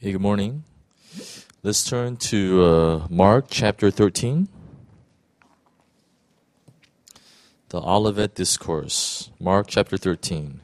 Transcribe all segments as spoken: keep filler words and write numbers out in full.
Hey, good morning. Let's turn to uh, Mark chapter thirteen. The Olivet Discourse. Mark chapter thirteen.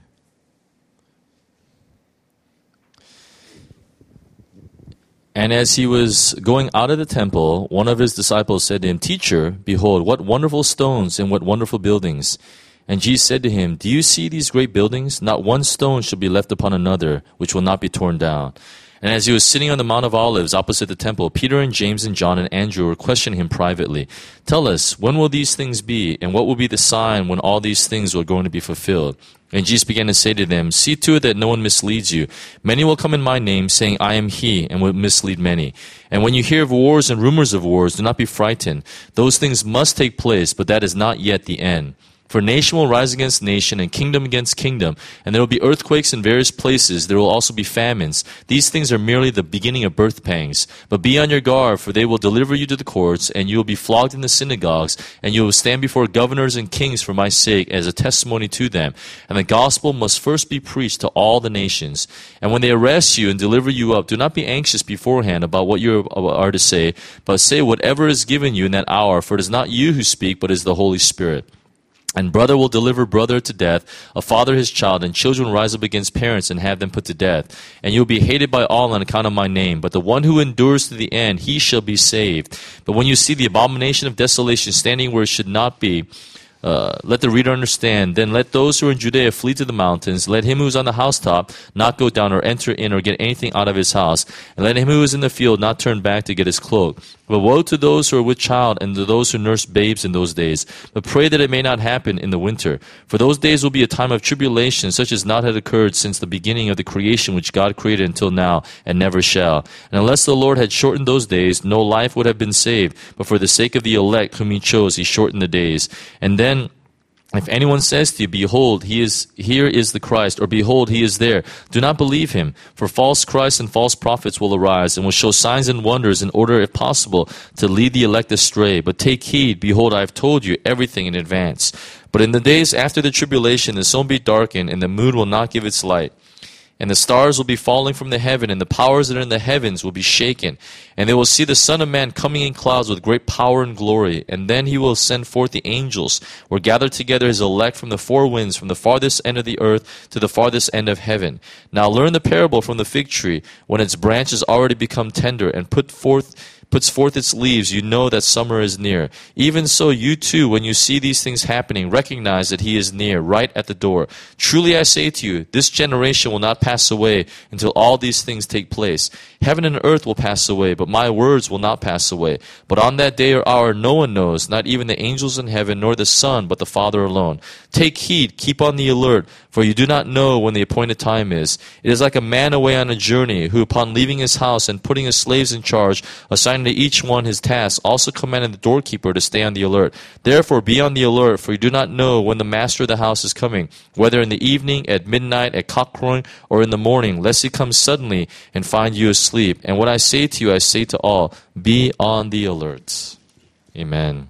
And as he was going out of the temple, one of his disciples said to him, "Teacher, behold, what wonderful stones and what wonderful buildings." And Jesus said to him, "Do you see these great buildings? Not one stone shall be left upon another, which will not be torn down." And as he was sitting on the Mount of Olives opposite the temple, Peter and James and John and Andrew were questioning him privately. "Tell us, when will these things be? And what will be the sign when all these things are going to be fulfilled?" And Jesus began to say to them, "See to it that no one misleads you. Many will come in my name, saying, 'I am he,' and will mislead many. And when you hear of wars and rumors of wars, do not be frightened. Those things must take place, but that is not yet the end. For nation will rise against nation, and kingdom against kingdom, and there will be earthquakes in various places. There will also be famines. These things are merely the beginning of birth pangs. But be on your guard, for they will deliver you to the courts, and you will be flogged in the synagogues, and you will stand before governors and kings for my sake as a testimony to them. And the gospel must first be preached to all the nations. And when they arrest you and deliver you up, do not be anxious beforehand about what you are to say, but say whatever is given you in that hour, for it is not you who speak, but it is the Holy Spirit. And brother will deliver brother to death, a father his child, and children will rise up against parents and have them put to death. And you will be hated by all on account of my name. But the one who endures to the end, he shall be saved. But when you see the abomination of desolation standing where it should not be, Uh, let the reader understand. Then let those who are in Judea flee to the mountains. Let him who is on the housetop not go down or enter in or get anything out of his house. And let him who is in the field not turn back to get his cloak. But woe to those who are with child and to those who nurse babes in those days. But pray that it may not happen in the winter. For those days will be a time of tribulation, such as not had occurred since the beginning of the creation which God created until now, and never shall. And unless the Lord had shortened those days, no life would have been saved. But for the sake of the elect whom he chose, he shortened the days. And then Then, if anyone says to you, "Behold, he is here is the Christ," or "Behold, he is there," do not believe him. For false Christs and false prophets will arise, and will show signs and wonders in order, if possible, to lead the elect astray. But take heed, behold, I have told you everything in advance. But in the days after the tribulation, the sun will be darkened, and the moon will not give its light. And the stars will be falling from the heaven, and the powers that are in the heavens will be shaken. And they will see the Son of Man coming in clouds with great power and glory. And then he will send forth the angels, or gather together his elect from the four winds, from the farthest end of the earth to the farthest end of heaven. Now learn the parable from the fig tree. When its branches already become tender, and put forth puts forth its leaves, you know that summer is near. Even so, you too, when you see these things happening, recognize that he is near, right at the door. Truly I say to you, this generation will not pass away until all these things take place. Heaven and earth will pass away, but my words will not pass away. But on that day or hour no one knows, not even the angels in heaven, nor the Son, but the Father alone. Take heed, keep on the alert, for you do not know when the appointed time is. It is like a man away on a journey, who upon leaving his house and putting his slaves in charge, assigning to each one his task, also commanded the doorkeeper to stay on the alert. Therefore be on the alert, for you do not know when the master of the house is coming, whether in the evening, at midnight, at cockcrowing, or in the morning, lest he come suddenly and find you asleep. And what I say to you, I say to all, be on the alert. Amen.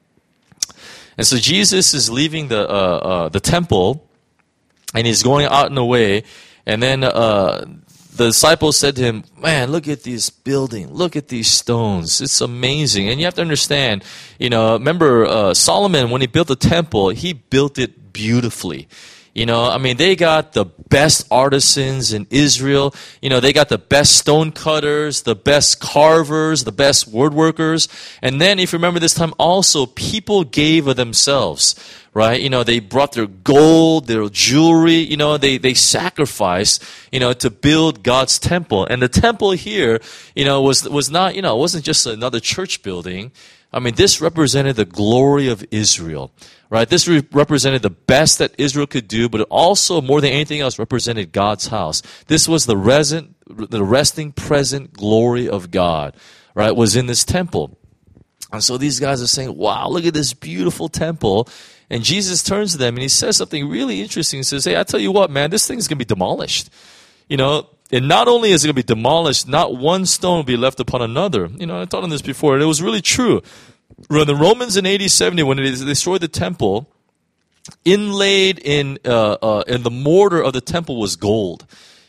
And so Jesus is leaving the uh, uh, the temple, and he's going out and away, and then uh, the disciples said to him, "Man, look at this building. Look at these stones. It's amazing." And you have to understand, you know, remember uh, Solomon, when he built the temple, he built it beautifully. You know, I mean, they got the best artisans in Israel. You know, they got the best stone cutters, the best carvers, the best woodworkers. And then, if you remember this time, also, people gave of themselves, right? You know, they brought their gold, their jewelry, you know, they, they sacrificed, you know, to build God's temple. And the temple here, you know, was, was not, you know, it wasn't just another church building. I mean, this represented the glory of Israel, right? This re- represented the best that Israel could do, but it also, more than anything else, represented God's house. This was the resent, the resting present glory of God, right, was in this temple. And so these guys are saying, wow, look at this beautiful temple. And Jesus turns to them and he says something really interesting. He says, hey, I tell you what, man, this thing is going to be demolished. You know, and not only is it going to be demolished, not one stone will be left upon another. You know, I taught on this before, and it was really true. When the Romans in A D seventy, when they destroyed the temple, inlaid in uh, uh, in the mortar of the temple was gold.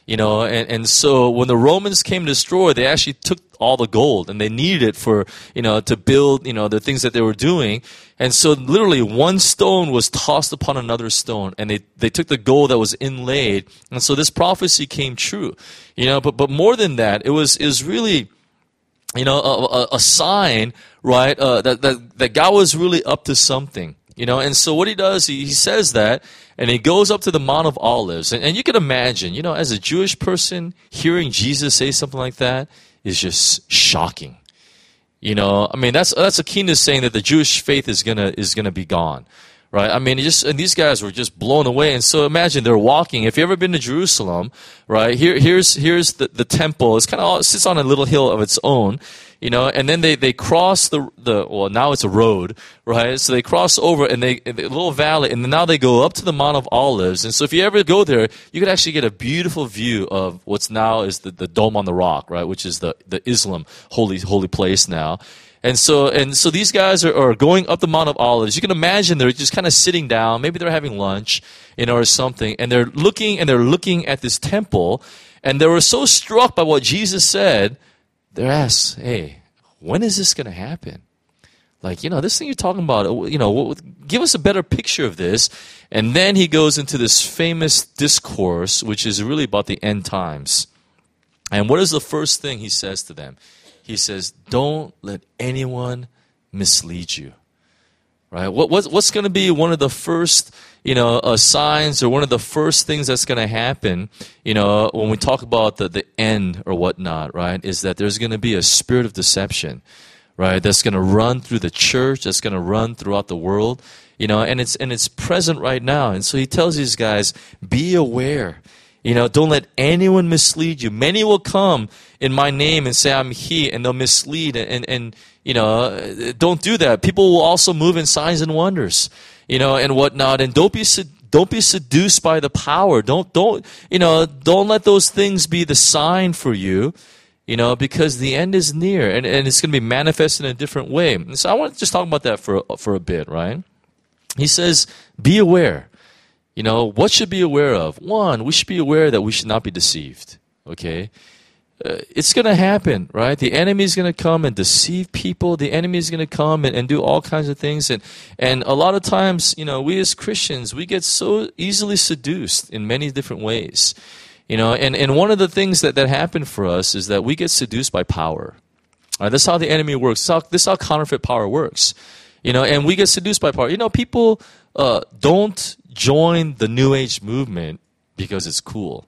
You know, and, and so when the Romans came to destroy, they actually took all the gold and they needed it for, you know, to build, you know, the things that they were doing. And so literally one stone was tossed upon another stone and they, they took the gold that was inlaid. And so this prophecy came true, you know, but, but more than that, it was, it was really, you know, a, a, a sign, right, uh, that, that, that God was really up to something. You know, and so what he does, he, he says that, and he goes up to the Mount of Olives. And, and you can imagine, you know, as a Jewish person, hearing Jesus say something like that is just shocking. You know, I mean, that's that's akin to saying that the Jewish faith is gonna is gonna be gone, right? I mean, it just and these guys were just blown away. And so imagine they're walking. If you ever been to Jerusalem, right? Here, here's here's the, the temple. It's kind of it sits on a little hill of its own. You know, and then they, they cross the, the, well, now it's a road, right? So they cross over and they, a little valley, and now they go up to the Mount of Olives. And so if you ever go there, you could actually get a beautiful view of what's now is the, the Dome on the Rock, right? Which is the, the Islam holy, holy place now. And so, and so these guys are, are going up the Mount of Olives. You can imagine they're just kind of sitting down. Maybe they're having lunch, you know, or something. And they're looking, and they're looking at this temple. And they were so struck by what Jesus said, they're asked, hey, when is this going to happen? Like, you know, this thing you're talking about, you know, give us a better picture of this. And then he goes into this famous discourse, which is really about the end times. And what is the first thing he says to them? He says, don't let anyone mislead you. Right? What, what what's going to be one of the first, you know, uh, signs or one of the first things that's going to happen, you know, when we talk about the, the end or whatnot, right, is that there's going to be a spirit of deception, right, that's going to run through the church, that's going to run throughout the world, you know, and it's and it's present right now. And so he tells these guys, be aware. You know, don't let anyone mislead you. Many will come in my name and say I'm he, and they'll mislead. And, and, and you know, don't do that. People will also move in signs and wonders, you know, and whatnot. And don't be don't be seduced by the power. Don't don't you know? Don't let those things be the sign for you, you know, because the end is near, and, and it's going to be manifested in a different way. And so I want to just talk about that for for a bit, right? He says, be aware. You know, what should be aware of? One, we should be aware that we should not be deceived, okay? Uh, it's going to happen, right? The enemy is going to come and deceive people. The enemy is going to come and, and do all kinds of things. And, and a lot of times, you know, we as Christians, we get so easily seduced in many different ways. You know, and, and one of the things that, that happen for us is that we get seduced by power. All right, that's how the enemy works. This is how, this is how counterfeit power works. You know, and we get seduced by power. You know, people uh, don't join the New Age movement because it's cool.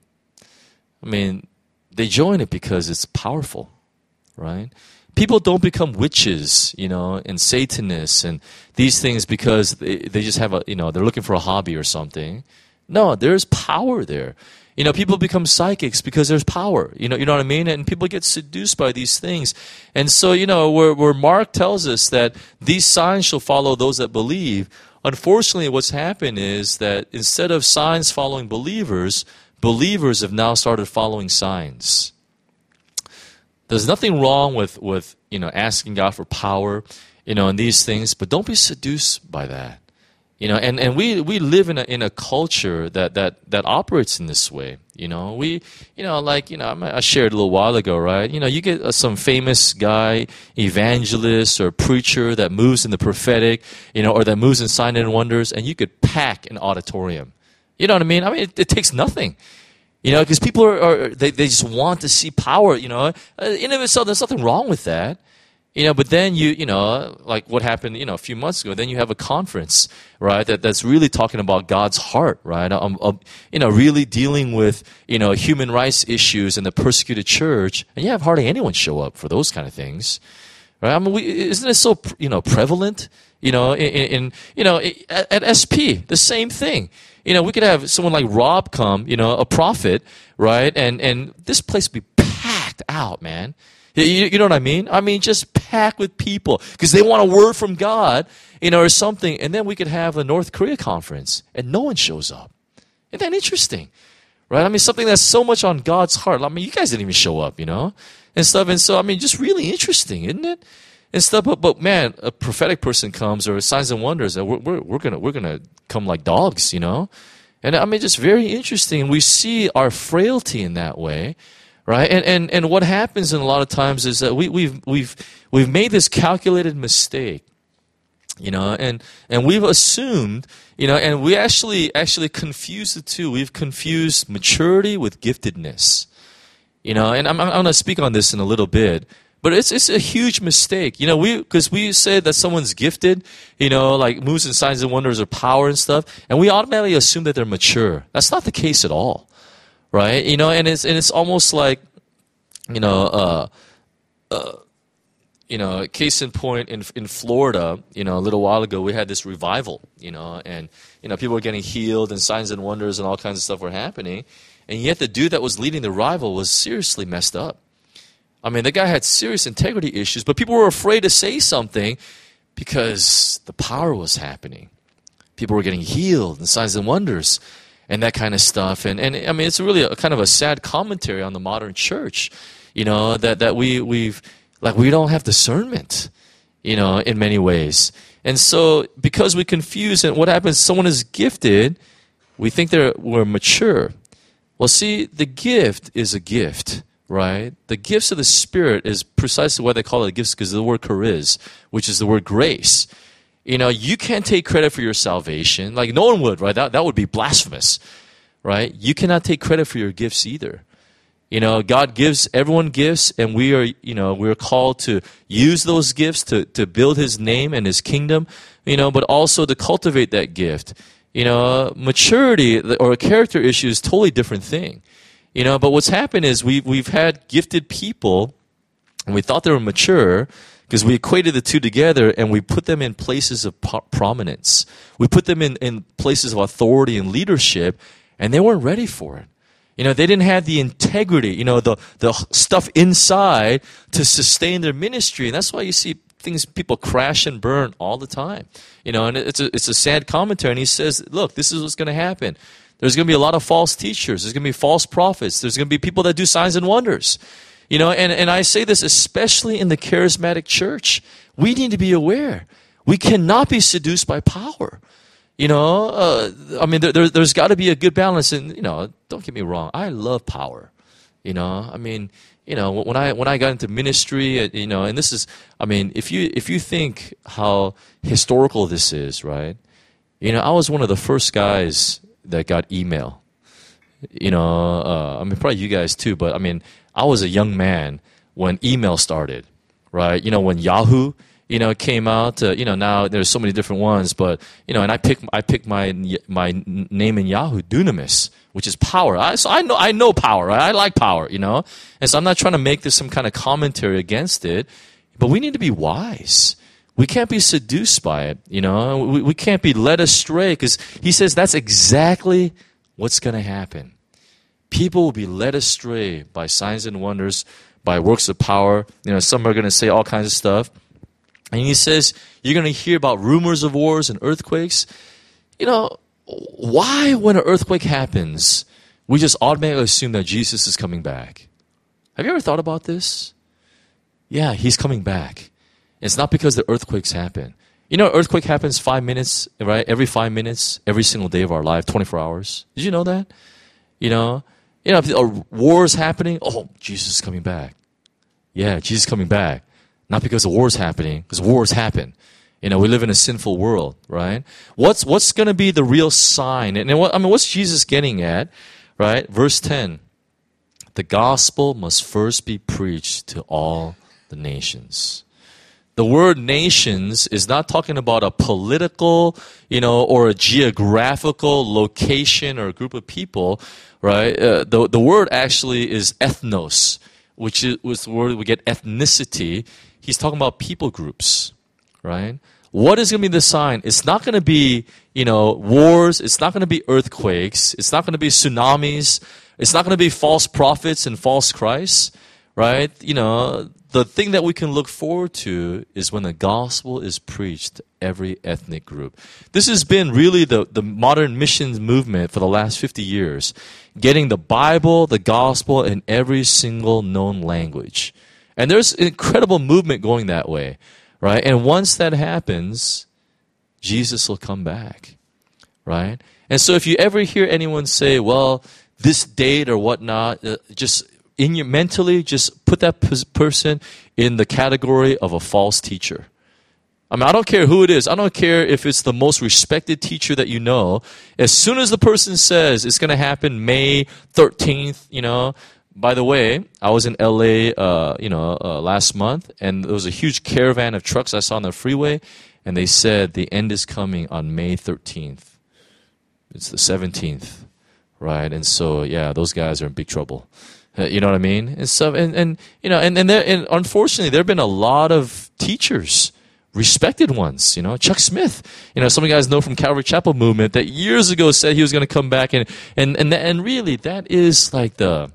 I mean, they join it because it's powerful, right? People don't become witches, you know, and Satanists and these things because they, they just have a, you know, they're looking for a hobby or something. No, there's power there. You know, people become psychics because there's power. You know, you know what I mean? And people get seduced by these things. And so, you know, where, where Mark tells us that these signs shall follow those that believe, unfortunately what's happened is that instead of signs following believers, believers have now started following signs. There's nothing wrong with, with, you know, asking God for power, you know, and these things, but don't be seduced by that. You know, and, and we, we live in a in a culture that, that, that operates in this way. You know, we, you know, like, you know, I shared a little while ago, right? You know, you get uh, some famous guy, evangelist or preacher that moves in the prophetic, you know, or that moves in signs and wonders, and you could pack an auditorium. You know what I mean? I mean, it, it takes nothing. You know, because people are, are they, they just want to see power, you know. Uh, in and of itself, there's nothing wrong with that. You know, but then you, you know, like what happened, you know, a few months ago, then you have a conference, right, that, that's really talking about God's heart, right, um, um, you know, really dealing with, you know, human rights issues in the persecuted church, and you have hardly anyone show up for those kind of things, right? I mean, we, isn't it so, you know, prevalent, you know, in, in you know, at, at S P, the same thing. You know, we could have someone like Rob come, you know, a prophet, right, and, and this place would be packed out, man. You, you know what I mean? I mean, just packed with people because they want a word from God, you know, or something. And then we could have a North Korea conference and no one shows up. Isn't that interesting? Right? I mean, something that's so much on God's heart. I mean, you guys didn't even show up, you know, and stuff. And so, I mean, just really interesting, isn't it? And stuff. But, but man, a prophetic person comes or signs and wonders, and we're, we're, we're going to we're gonna come like dogs, you know. And I mean, just very interesting. We see our frailty in that way, right? And and and what happens in a lot of times is that we we've we've we've made this calculated mistake, you know, and and we've assumed, you know, and we actually actually confuse the two. We've confused maturity with giftedness, you know. And I'm I'm going to speak on this in a little bit. But it's it's a huge mistake, you know. We because we say that someone's gifted, you know, like moves and signs and wonders or power and stuff, and we automatically assume that they're mature. That's not the case at all, right? You know, and it's and it's almost like, you know, uh, uh, you know, case in point in in Florida, you know, a little while ago we had this revival, you know, and you know people were getting healed and signs and wonders and all kinds of stuff were happening, and yet the dude that was leading the revival was seriously messed up. I mean, the guy had serious integrity issues, but people were afraid to say something because the power was happening. People were getting healed and signs and wonders and that kind of stuff. And, and I mean, it's really a kind of a sad commentary on the modern church, you know, that, that we, we've, like, we don't have discernment, you know, in many ways. And so because we confuse, and what happens, someone is gifted, we think they're, we're mature. Well, see, the gift is a gift. Right? The gifts of the Spirit is precisely why they call it gifts, because of the word charis, which is the word grace. You know, you can't take credit for your salvation. Like, no one would, right? That, that would be blasphemous, right? You cannot take credit for your gifts either. You know, God gives everyone gifts, and we are, you know, we're called to use those gifts to, to build His name and His kingdom, you know, but also to cultivate that gift. You know, maturity or a character issue is a totally different thing. You know, but what's happened is we've, we've had gifted people, and we thought they were mature because we equated the two together, and we put them in places of po- prominence. We put them in, in places of authority and leadership, and they weren't ready for it. You know, they didn't have the integrity, you know, the, the stuff inside to sustain their ministry. And that's why you see things, people crash and burn all the time. You know, and it's a, it's a sad commentary, and he says, look, this is what's going to happen. There's going to be a lot of false teachers. There's going to be false prophets. There's going to be people that do signs and wonders. You know, and, and I say this especially in the charismatic church. We need to be aware. We cannot be seduced by power. You know, uh, I mean, there, there, there's got to be a good balance. And, you know, don't get me wrong. I love power. You know, I mean, you know, when I when I got into ministry, you know, and this is, I mean, if you if you think how historical this is, right? You know, I was one of the first guys that got email. You know, uh, I mean, probably you guys too, but I mean, I was a young man when email started, right? You know, when Yahoo, you know, came out, uh, you know, now there's so many different ones, but, you know, and I picked, I picked my, my name in Yahoo, Dunamis, which is power. I, so I know, I know power, right? I like power, you know? And so I'm not trying to make this some kind of commentary against it, but we need to be wise. We can't be seduced by it, you know. We, we can't be led astray, because he says that's exactly what's going to happen. People will be led astray by signs and wonders, by works of power. You know, some are going to say all kinds of stuff. And he says you're going to hear about rumors of wars and earthquakes. You know, why when an earthquake happens, we just automatically assume that Jesus is coming back? Have you ever thought about this? Yeah, He's coming back. It's not because the earthquakes happen. You know, earthquake happens five minutes, right? Every five minutes, every single day of our life, twenty-four hours. Did you know that? You know, you know, if a war is happening, oh, Jesus is coming back. Yeah, Jesus is coming back. Not because the war is happening, because wars happen. You know, we live in a sinful world, right? What's what's going to be the real sign? And what, I mean, what's Jesus getting at, right? Verse ten. The gospel must first be preached to all the nations. The word nations is not talking about a political, you know, or a geographical location or a group of people, right? Uh, the, the word actually is ethnos, which is was the word we get ethnicity. He's talking about people groups, right? What is going to be the sign? It's not going to be, you know, wars. It's not going to be earthquakes. It's not going to be tsunamis. It's not going to be false prophets and false Christs, right? You know, the thing that we can look forward to is when the gospel is preached to every ethnic group. This has been really the, the modern missions movement for the last fifty years, getting the Bible, the gospel in every single known language. And there's an incredible movement going that way, right? And once that happens, Jesus will come back, right? And so if you ever hear anyone say, well, this date or whatnot, uh, just in your mentally, just put that p- person in the category of a false teacher. I mean, I don't care who it is. I don't care if it's the most respected teacher that you know. As soon as the person says it's going to happen May thirteenth, you know, by the way, I was in L A, uh, you know, uh, last month, and there was a huge caravan of trucks I saw on the freeway, and they said the end is coming on May thirteenth. It's the seventeenth, right? And so, yeah, those guys are in big trouble. Uh, you know what I mean? And so, and, and you know, and and, there, and unfortunately, there have been a lot of teachers, respected ones, you know, Chuck Smith, you know, some of you guys know from Calvary Chapel movement that years ago said he was going to come back, and and and and really, that is like the.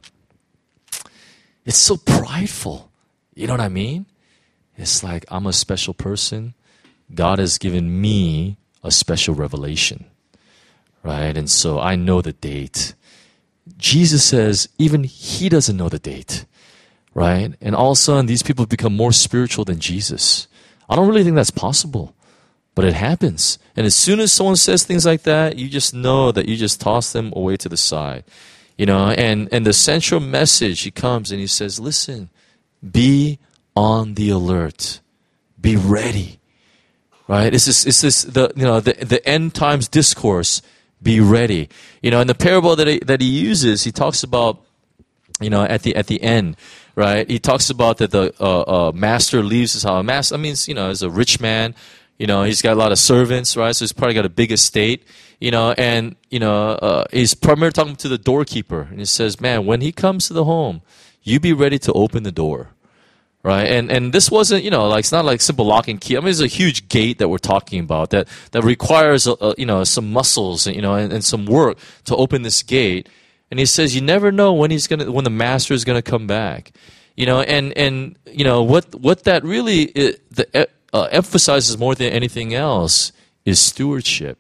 It's so prideful. You know what I mean? It's like, I'm a special person. God has given me a special revelation. Right? And so I know the date. Jesus says even he doesn't know the date. Right? And all of a sudden, these people become more spiritual than Jesus. I don't really think that's possible. But it happens. And as soon as someone says things like that, you just know that you just toss them away to the side. You know, and, and the central message, he comes and he says, listen, be on the alert. Be ready. Right? It's this, it's this, the, you know, the, the end times discourse, be ready. You know, in the parable that he, that he uses, he talks about, you know, at the, at the end, right? He talks about that the, uh, uh, master leaves his house. Master, I mean, you know, as a rich man, you know, he's got a lot of servants, right? So he's probably got a big estate. You know, and, you know, uh, he's primarily talking to the doorkeeper. And he says, man, when he comes to the home, you be ready to open the door. Right? And and this wasn't, you know, like, it's not like simple lock and key. I mean, it's a huge gate that we're talking about that, that requires, uh, you know, some muscles, you know, and, and some work to open this gate. And he says, you never know when he's going to, when the master is going to come back. You know, and, and, you know, what, what that really it, the, uh, emphasizes more than anything else is stewardship.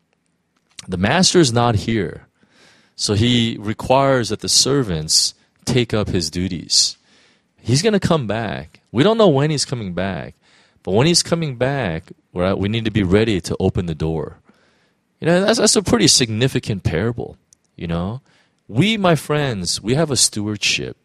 The master is not here, so he requires that the servants take up his duties. He's going to come back. We don't know when he's coming back, but when he's coming back, right, we need to be ready to open the door. You know, that's, that's a pretty significant parable, you know. We, my friends, we have a stewardship.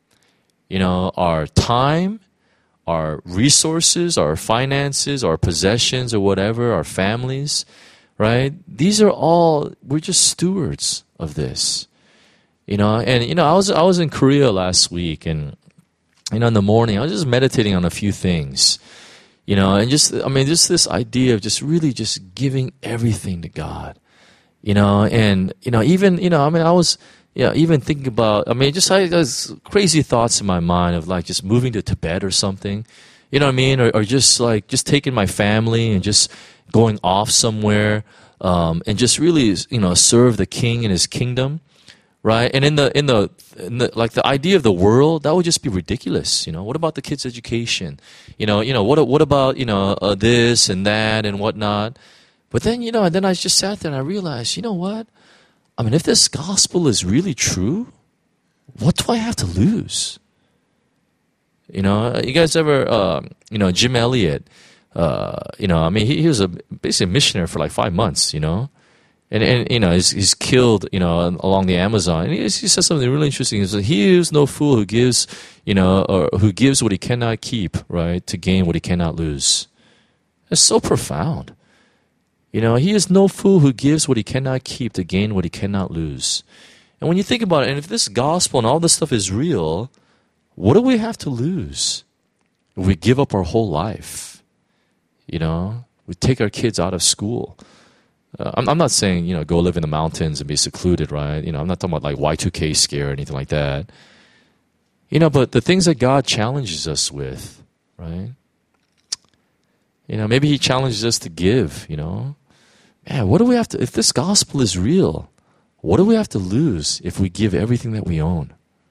You know, our time, our resources, our finances, our possessions or whatever, our families, right? These are all, we're just stewards of this. You know, and, you know, I was, I was in Korea last week, and, you know, in the morning, I was just meditating on a few things, you know, and just, I mean, just this idea of just really just giving everything to God, you know, and, you know, even, you know, I mean, I was, you know, even thinking about, I mean, just I was crazy thoughts in my mind of like just moving to Tibet or something, you know what I mean? Or, or just like, just taking my family and just going off somewhere, um, and just really, you know, serve the King and his kingdom, right? And in the, in the, in the, like the idea of the world, that would just be ridiculous, you know? What about the kids' education? You know, you know, what, what about, you know, uh, this and that and whatnot? But then, you know, and then I just sat there and I realized, you know what? I mean, if this gospel is really true, what do I have to lose? You know, you guys ever, uh, you know, Jim Elliot, uh, you know, I mean, he, he was a basically a missionary for like five months, you know, and, and you know, he's, he's killed, you know, along the Amazon. And he, he says something really interesting. He says, he is no fool who gives, you know, or who gives what he cannot keep, right, to gain what he cannot lose. That's so profound. You know, he is no fool who gives what he cannot keep to gain what he cannot lose. And when you think about it, and if this gospel and all this stuff is real, what do we have to lose if we give up our whole life? You know, we take our kids out of school. Uh, I'm, I'm not saying, you know, go live in the mountains and be secluded, right? You know, I'm not talking about like Y two K scare or anything like that. You know, but the things that God challenges us with, right? You know, maybe he challenges us to give, you know. Man, what do we have to, if this gospel is real, what do we have to lose if we give everything that we own?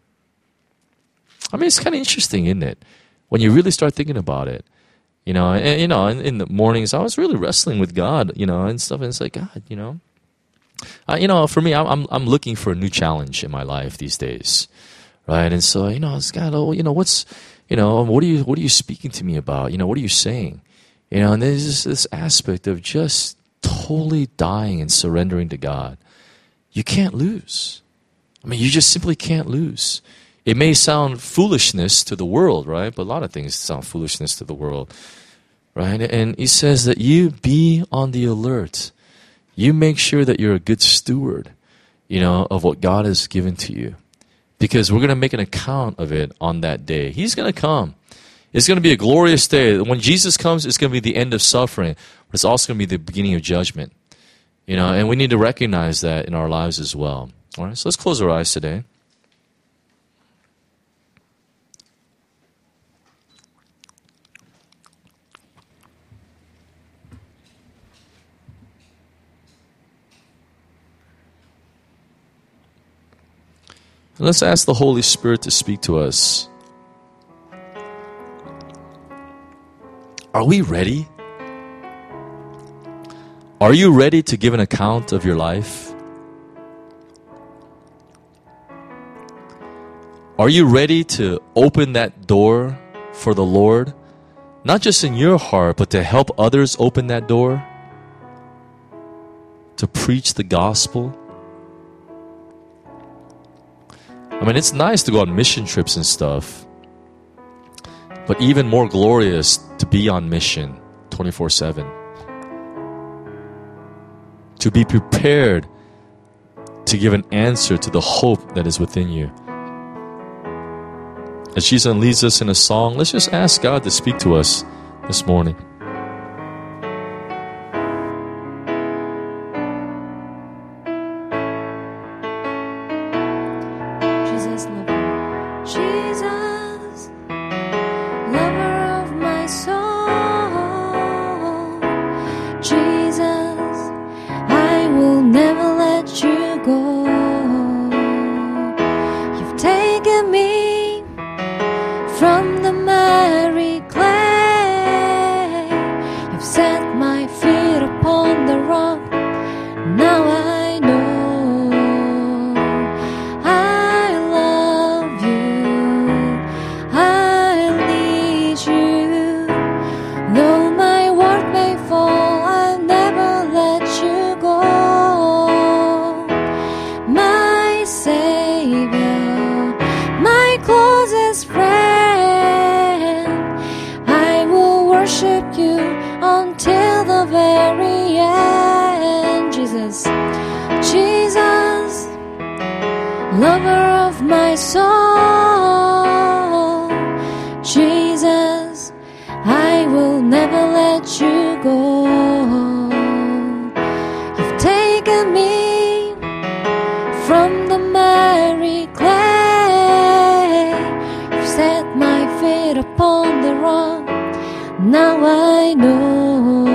I mean, it's kind of interesting, isn't it? When you really start thinking about it. You know, and, you know, in, in the mornings, I was really wrestling with God, you know, and stuff. And it's like, God, you know, uh, you know, for me, I'm, I'm I'm looking for a new challenge in my life these days, right? And so, you know, it's God, oh, you know, what's, you know, what are you, what are you speaking to me about? You know, what are you saying? You know, and there's this, this aspect of just totally dying and surrendering to God, you can't lose. I mean, you just simply can't lose. It may sound foolishness to the world, right? But a lot of things sound foolishness to the world, right? And he says that you be on the alert. You make sure that you're a good steward, you know, of what God has given to you. Because we're going to make an account of it on that day. He's going to come. It's going to be a glorious day. When Jesus comes, it's going to be the end of suffering. But it's also going to be the beginning of judgment. You know, and we need to recognize that in our lives as well. All right, so let's close our eyes today. And let's ask the Holy Spirit to speak to us. Are we ready? Are you ready to give an account of your life? Are you ready to open that door for the Lord? Not just in your heart, but to help others open that door? To preach the gospel? I mean, it's nice to go on mission trips and stuff. But even more glorious to be on mission twenty-four seven. To be prepared to give an answer to the hope that is within you. As Jesus leads us in a song, let's just ask God to speak to us this morning. Jesus, lover, Jesus, lover of my soul. Jesus, I will never let you go. You've taken me from the miry clay. You've set my feet upon the rock. Now I know I love you. I need you. Though my world may fall, I'll never let you go. My Savior, my closest friend, worship you until the very end. Jesus, Jesus, lover of my soul. Jesus, I will never let you go. You've taken me from the miry clay. You've set my feet upon the rock. Now I know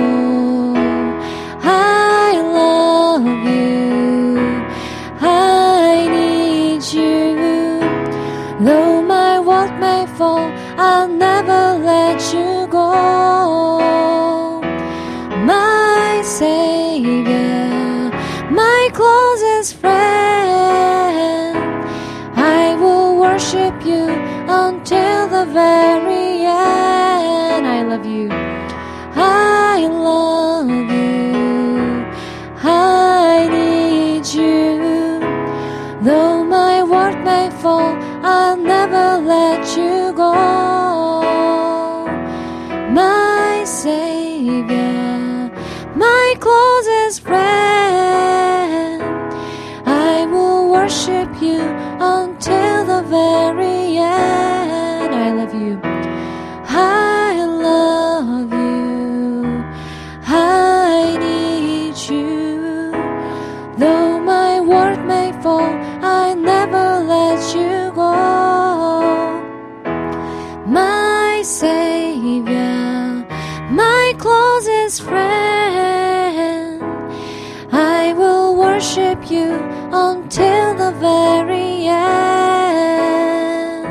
I love you. I need you. Though my world may fall, I'll never let you go. My Savior, my closest friend, I will worship you until the very end. I love you. I love you. I need you. Though my world may fall, I'll never let you go. My Savior, my closest friend, I will worship you until the very end. I love you. I love you. I need you. Though my world may fall, I never let you go. My Savior, my closest friend, I will worship you until the very end.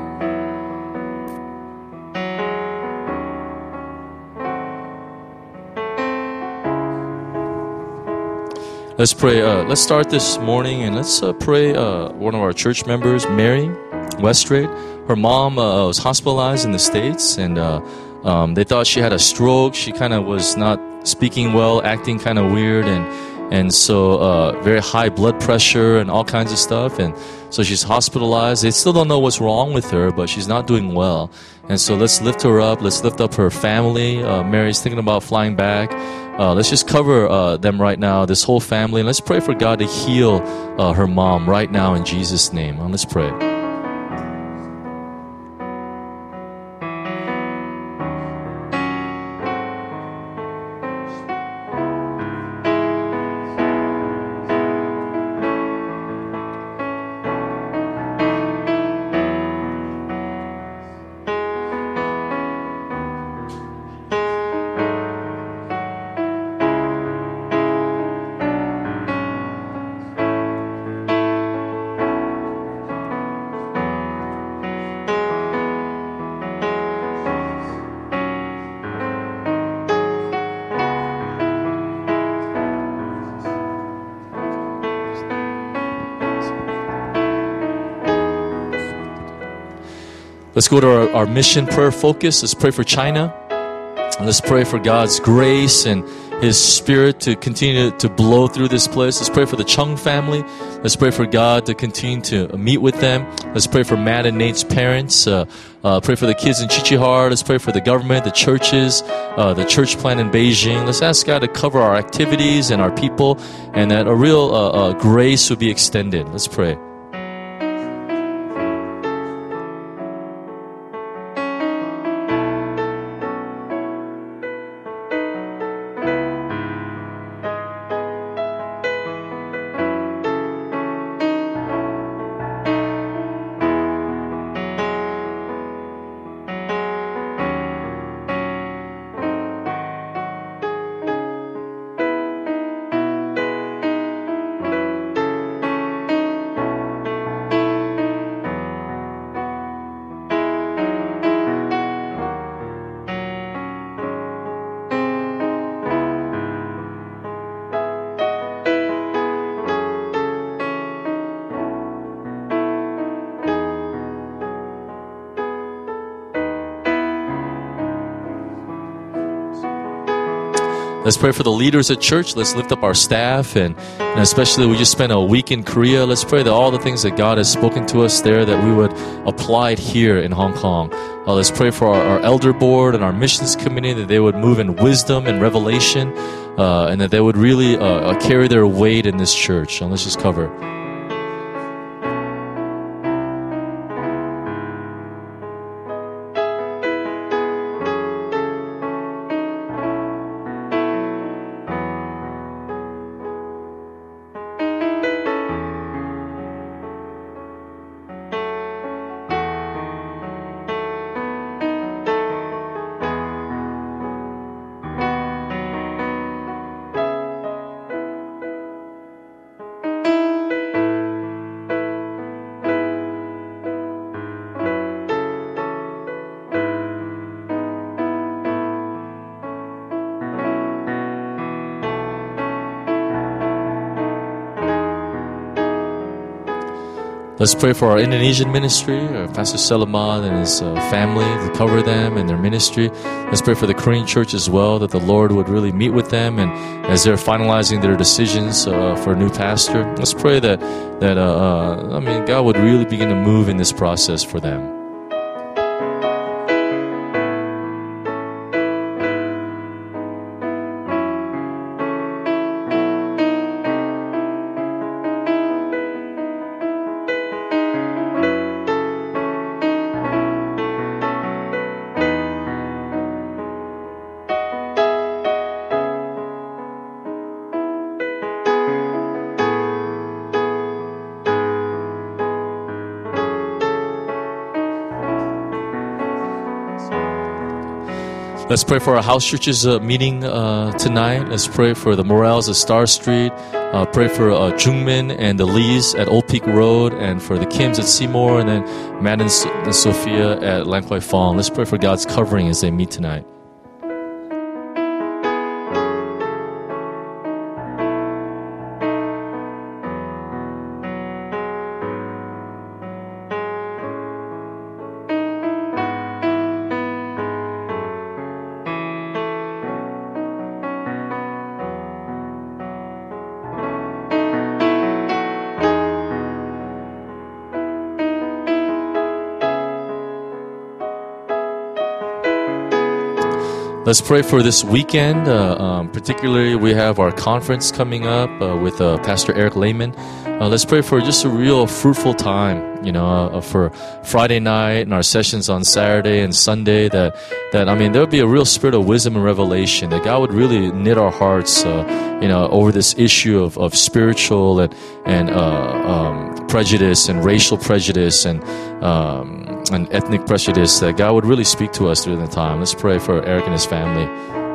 Let's pray. Uh, let's start this morning and let's uh, pray. Uh, one of our church members, Mary Westrade, her mom uh, was hospitalized in the States, and uh, um, they thought she had a stroke. She kind of was not speaking well, acting kind of weird, and and so uh, very high blood pressure and all kinds of stuff. And so she's hospitalized. They still don't know what's wrong with her, but she's not doing well. And so let's lift her up. Let's lift up her family. Uh, Mary's thinking about flying back. Uh, let's just cover uh, them right now, this whole family. And let's pray for God to heal uh, her mom right now in Jesus' name. Uh, let's pray. Let's go to our, our mission prayer focus. Let's pray for China. And let's pray for God's grace and His Spirit to continue to blow through this place. Let's pray for the Chung family. Let's pray for God to continue to meet with them. Let's pray for Matt and Nate's parents. Uh, uh, pray for the kids in Chichihar. Let's pray for the government, the churches, uh, the church plant in Beijing. Let's ask God to cover our activities and our people, and that a real uh, uh, grace would be extended. Let's pray. Let's pray for the leaders at church. Let's lift up our staff, and, and especially we just spent a week in Korea. Let's pray that all the things that God has spoken to us there, that we would apply it here in Hong Kong. Uh, let's pray for our, our elder board and our missions committee, that they would move in wisdom and revelation, uh, and that they would really uh, uh, carry their weight in this church. And let's just cover. Let's pray for our Indonesian ministry, uh, Pastor Selamat and his uh, family, to cover them and their ministry. Let's pray for the Korean church as well, that the Lord would really meet with them, and as they're finalizing their decisions uh, for a new pastor, let's pray that, that uh, uh, I mean, God would really begin to move in this process for them. Let's pray for our house churches uh, meeting uh, tonight. Let's pray for the Morels at Star Street. Uh, pray for uh, Jungmin and the Lees at Old Peak Road, and for the Kims at Seymour, and then Matt and, so- and Sophia at Lang Kwai Fong. Let's pray for God's covering as they meet tonight. Let's pray for this weekend. Uh, um, particularly, we have our conference coming up uh, with uh, Pastor Eric Lehman. Uh, let's pray for just a real fruitful time, you know, uh, for Friday night and our sessions on Saturday and Sunday. That, that I mean, there would be a real spirit of wisdom and revelation. That God would really knit our hearts, uh, you know, over this issue of, of spiritual and and uh, um, prejudice and racial prejudice and um, and ethnic prejudice. That God would really speak to us during the time. Let's pray for Eric and his family.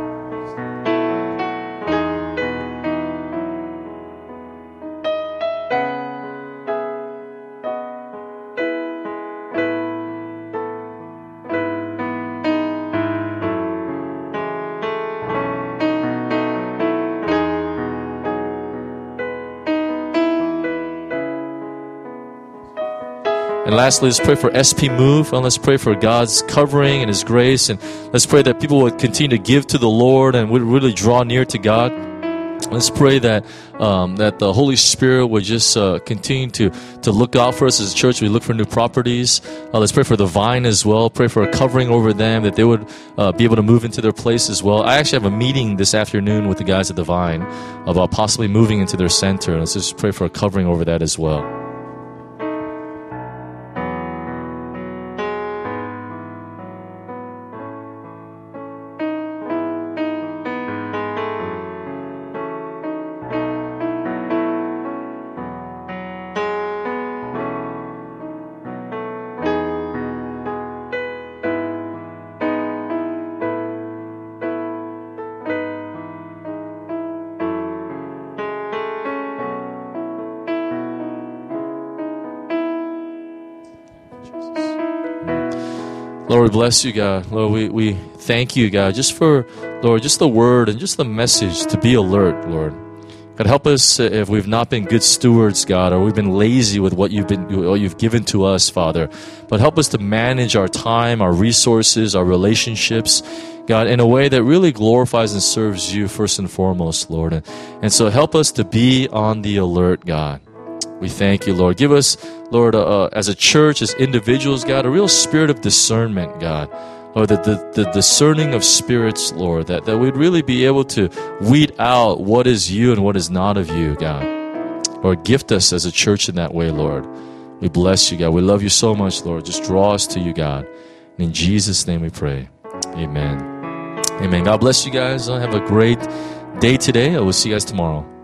And lastly, let's pray for S P Move, and let's pray for God's covering and His grace, and let's pray that people would continue to give to the Lord and would really draw near to God. Let's pray that um, that the Holy Spirit would just uh, continue to, to look out for us as a church. We look for new properties. Uh, let's pray for the Vine as well. Pray for a covering over them, that they would uh, be able to move into their place as well. I actually have a meeting this afternoon with the guys at the Vine about possibly moving into their center. Let's just pray for a covering over that as well. Lord, we bless you, God. Lord, we, we thank you, God, just for, Lord, just the word and just the message to be alert, Lord. God, help us if we've not been good stewards, God, or we've been lazy with what you've been, what you've given to us, Father. But help us to manage our time, our resources, our relationships, God, in a way that really glorifies and serves you first and foremost, Lord. And, and so help us to be on the alert, God. We thank you, Lord. Give us, Lord, uh, uh, as a church, as individuals, God, a real spirit of discernment, God. Lord, the, the, the discerning of spirits, Lord, that, that we'd really be able to weed out what is you and what is not of you, God. Lord, gift us as a church in that way, Lord. We bless you, God. We love you so much, Lord. Just draw us to you, God. And in Jesus' name we pray. Amen. Amen. God bless you guys. Have a great day today. I will see you guys tomorrow.